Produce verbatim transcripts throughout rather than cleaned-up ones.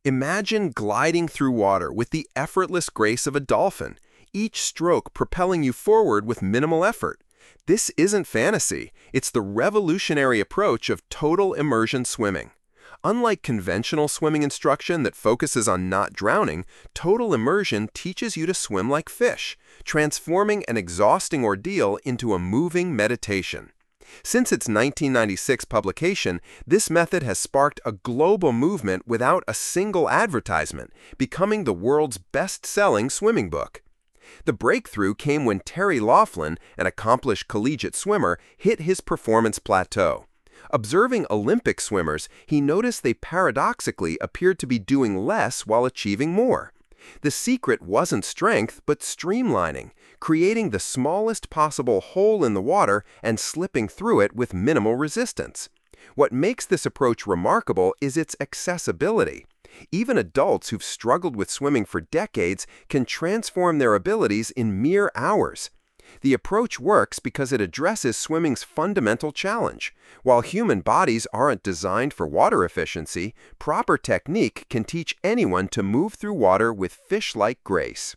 Imagine gliding through water with the effortless grace of a dolphin, each stroke propelling you forward with minimal effort. This isn't fantasy, it's the revolutionary approach of total immersion swimming. Unlike conventional swimming instruction that focuses on not drowning, total immersion teaches you to swim like fish, transforming an exhausting ordeal into a moving meditation. Since its nineteen ninety-six publication, this method has sparked a global movement without a single advertisement, becoming the world's best-selling swimming book. The breakthrough came when Terry Laughlin, an accomplished collegiate swimmer, hit his performance plateau. Observing Olympic swimmers, he noticed they paradoxically appeared to be doing less while achieving more. The secret wasn't strength, but streamlining, creating the smallest possible hole in the water and slipping through it with minimal resistance. What makes this approach remarkable is its accessibility. Even adults who've struggled with swimming for decades can transform their abilities in mere hours. The approach works because it addresses swimming's fundamental challenge. While human bodies aren't designed for water efficiency, proper technique can teach anyone to move through water with fish-like grace.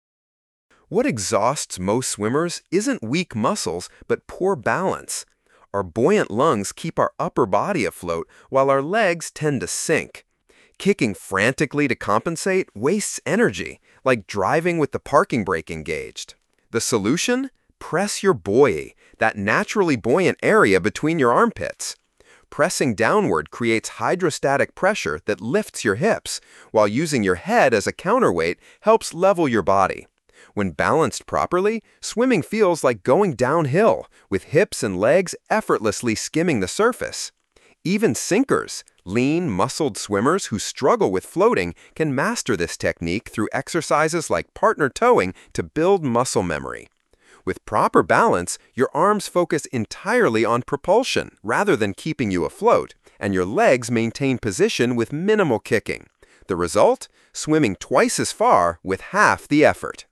What exhausts most swimmers isn't weak muscles, but poor balance. Our buoyant lungs keep our upper body afloat, while our legs tend to sink. Kicking frantically to compensate wastes energy, like driving with the parking brake engaged. The solution? Press your buoy, that naturally buoyant area between your armpits. Pressing downward creates hydrostatic pressure that lifts your hips, while using your head as a counterweight helps level your body. When balanced properly, swimming feels like going downhill, with hips and legs effortlessly skimming the surface. Even sinkers, lean, muscled swimmers who struggle with floating, can master this technique through exercises like partner towing to build muscle memory. With proper balance, your arms focus entirely on propulsion rather than keeping you afloat, and your legs maintain position with minimal kicking. The result? Swimming twice as far with half the effort.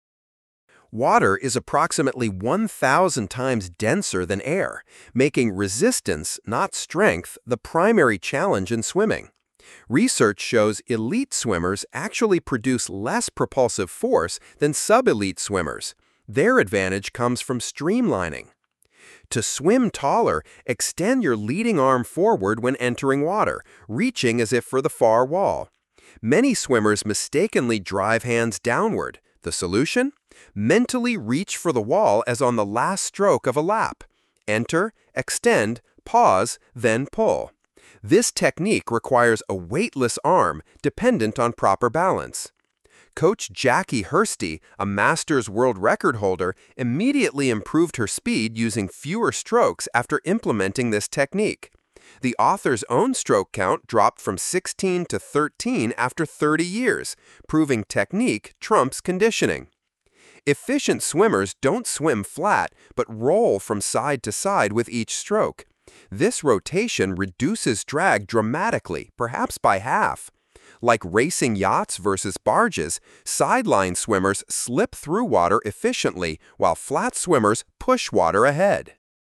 Water is approximately one thousand times denser than air, making resistance, not strength, the primary challenge in swimming. Research shows elite swimmers actually produce less propulsive force than sub-elite swimmers. Their advantage comes from streamlining. To swim taller, extend your leading arm forward when entering water, reaching as if for the far wall. Many swimmers mistakenly drive hands downward. The solution? Mentally reach for the wall as on the last stroke of a lap. Enter, extend, pause, then pull. This technique requires a weightless arm dependent on proper balance. Coach Jackie Hursty, a Masters world record holder, immediately improved her speed using fewer strokes after implementing this technique. The author's own stroke count dropped from sixteen to thirteen after thirty years, proving technique trumps conditioning. Efficient swimmers don't swim flat, but roll from side to side with each stroke. This rotation reduces drag dramatically, perhaps by half. Like racing yachts versus barges, sideline swimmers slip through water efficiently, while flat swimmers push water ahead.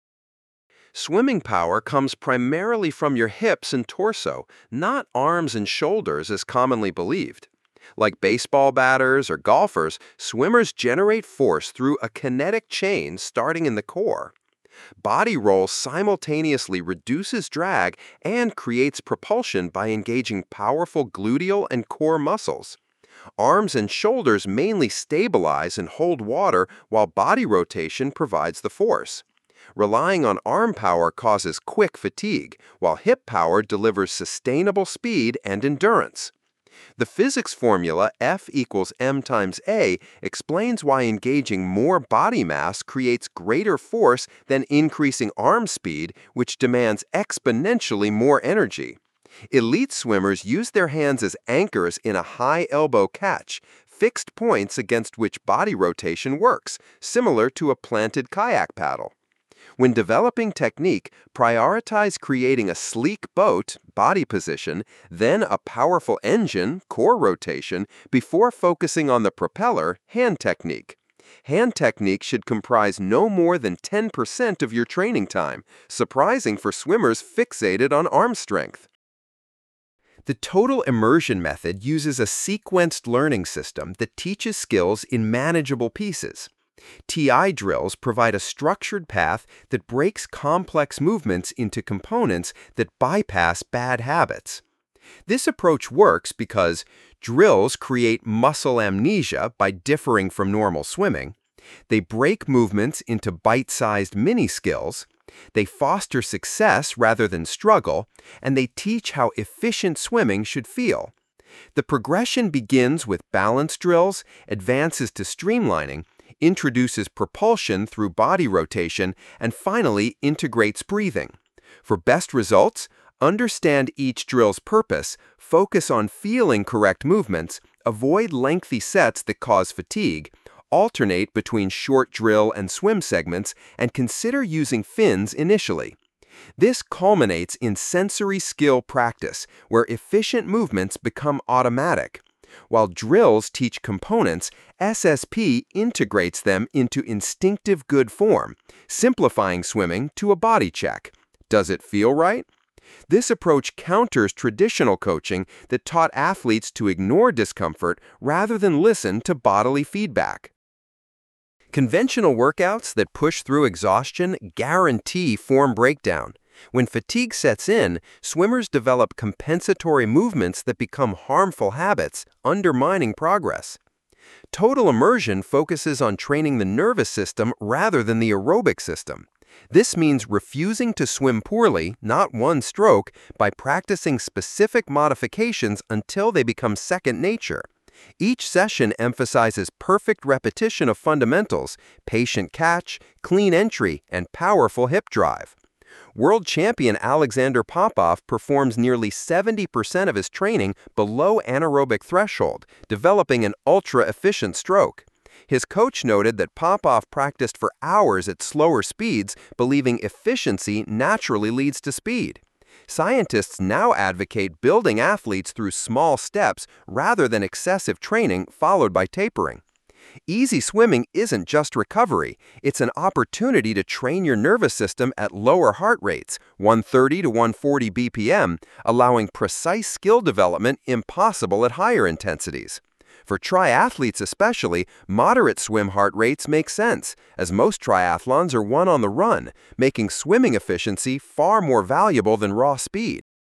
Swimming power comes primarily from your hips and torso, not arms and shoulders as commonly believed. Like baseball batters or golfers, swimmers generate force through a kinetic chain starting in the core. Body roll simultaneously reduces drag and creates propulsion by engaging powerful gluteal and core muscles. Arms and shoulders mainly stabilize and hold water while body rotation provides the force. Relying on arm power causes quick fatigue, while hip power delivers sustainable speed and endurance. The physics formula F equals m times a explains why engaging more body mass creates greater force than increasing arm speed, which demands exponentially more energy. Elite swimmers use their hands as anchors in a high elbow catch, fixed points against which body rotation works, similar to a planted kayak paddle. When developing technique, prioritize creating a sleek boat, body position, then a powerful engine, core rotation, before focusing on the propeller, hand technique. Hand technique should comprise no more than ten percent of your training time, surprising for swimmers fixated on arm strength. The total immersion method uses a sequenced learning system that teaches skills in manageable pieces. T I drills provide a structured path that breaks complex movements into components that bypass bad habits. This approach works because drills create muscle amnesia by differing from normal swimming. They break movements into bite-sized mini-skills. They foster success rather than struggle, and they teach how efficient swimming should feel. The progression begins with balance drills, advances to streamlining, introduces propulsion through body rotation, and finally integrates breathing. For best results, understand each drill's purpose, focus on feeling correct movements, avoid lengthy sets that cause fatigue, alternate between short drill and swim segments, and consider using fins initially. This culminates in sensory skill practice, where efficient movements become automatic. While drills teach components, S S P integrates them into instinctive good form, simplifying swimming to a body check. Does it feel right? This approach counters traditional coaching that taught athletes to ignore discomfort rather than listen to bodily feedback. Conventional workouts that push through exhaustion guarantee form breakdown. When fatigue sets in, swimmers develop compensatory movements that become harmful habits, undermining progress. Total immersion focuses on training the nervous system rather than the aerobic system. This means refusing to swim poorly, not one stroke, by practicing specific modifications until they become second nature. Each session emphasizes perfect repetition of fundamentals, patient catch, clean entry, and powerful hip drive. World champion Alexander Popov performs nearly seventy percent of his training below anaerobic threshold, developing an ultra-efficient stroke. His coach noted that Popov practiced for hours at slower speeds, believing efficiency naturally leads to speed. Scientists now advocate building athletes through small steps rather than excessive training followed by tapering. Easy swimming isn't just recovery, it's an opportunity to train your nervous system at lower heart rates, one thirty to one forty B P M, allowing precise skill development impossible at higher intensities. For triathletes especially, moderate swim heart rates make sense, as most triathlons are won on the run, making swimming efficiency far more valuable than raw speed.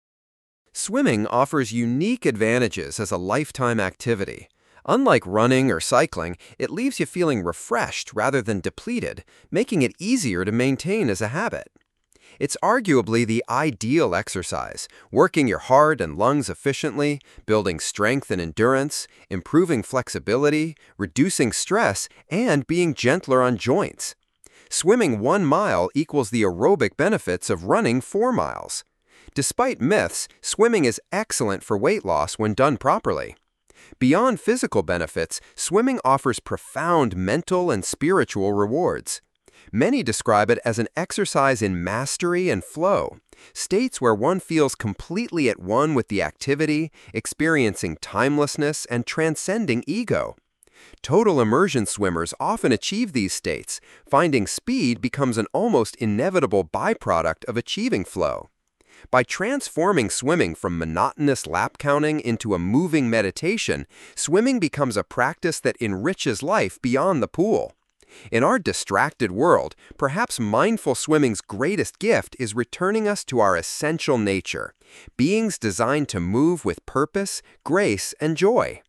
Swimming offers unique advantages as a lifetime activity. Unlike running or cycling, it leaves you feeling refreshed rather than depleted, making it easier to maintain as a habit. It's arguably the ideal exercise, working your heart and lungs efficiently, building strength and endurance, improving flexibility, reducing stress, and being gentler on joints. Swimming one mile equals the aerobic benefits of running four miles. Despite myths, swimming is excellent for weight loss when done properly. Beyond physical benefits, swimming offers profound mental and spiritual rewards. Many describe it as an exercise in mastery and flow, states where one feels completely at one with the activity, experiencing timelessness and transcending ego. Total immersion swimmers often achieve these states, finding speed becomes an almost inevitable byproduct of achieving flow. By transforming swimming from monotonous lap counting into a moving meditation, swimming becomes a practice that enriches life beyond the pool. In our distracted world, perhaps mindful swimming's greatest gift is returning us to our essential nature, beings designed to move with purpose, grace, and joy.